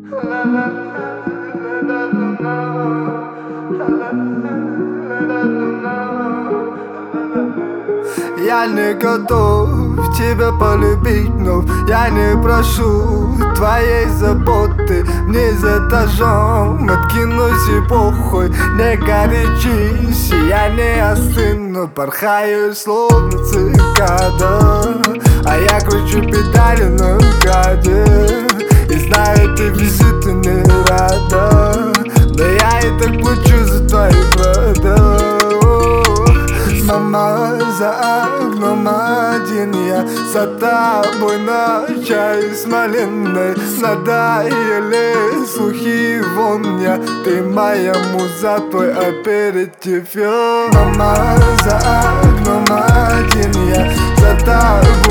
Я не готов тебя полюбить, но я не прошу твоей заботы. Вниз этажом откинусь и похуй, не горячись, я не остыну. Порхаю словно цикада, а я кручу педали на МКАДе. И знаю, ты визиту не рада, но я и так плачу за твои права. Мама, за окном один я, за тобой ночью смоленной. Надоели слухи вон я, ты моя муза, твой аперитив. Мама, за окном один я, за тобой